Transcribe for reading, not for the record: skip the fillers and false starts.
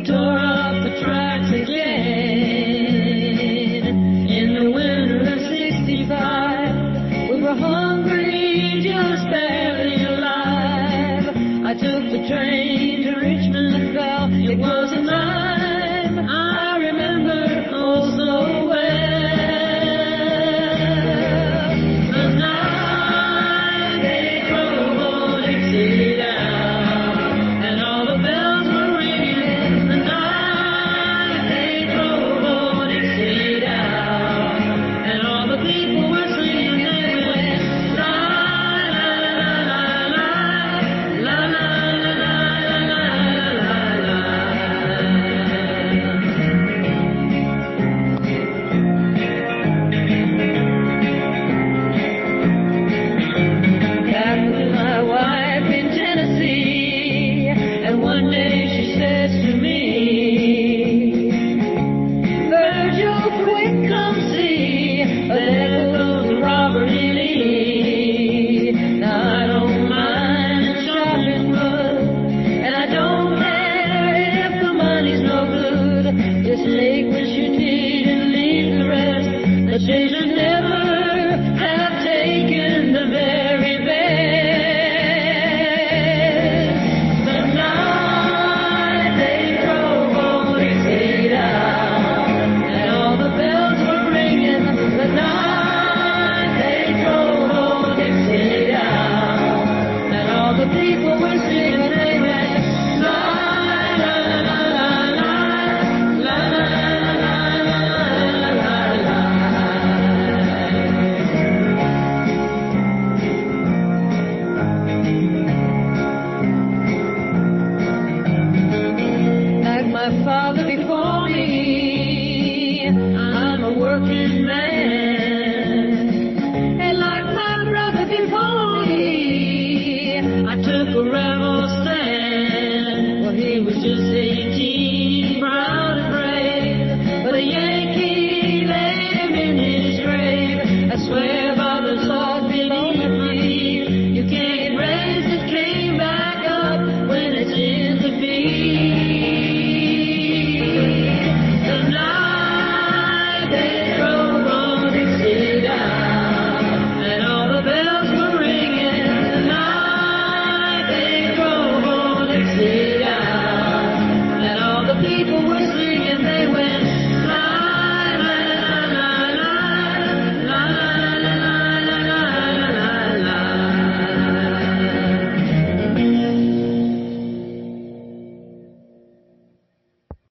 tore up the tracks again. In the winter of '65, we were hungry, just barely alive. I took the train to Richmond and fell. It was a time I remember oh so well. The night they drove old Dixie down, and all the bells were ringing. The night they drove old Dixie down, and all the people were singing. They went la la la la la la la la la la la. Back with my wife in Tennessee, and one day she says to me, Virgil, quick, come see, there goes Robert E. Lee. Now I don't mind shopping much, and I don't care if the money's no good. Just take what you need and leave the rest. The they should never have taken the very best. The night they drove old Dixie down, and all the bells were ringing. The night they drove old Dixie down, and all the people were singing. They went la la la la la la la la la la. Like my father before me, I'm a working man. And like my brother before me, I took a rebel stand. Well, he was just 18.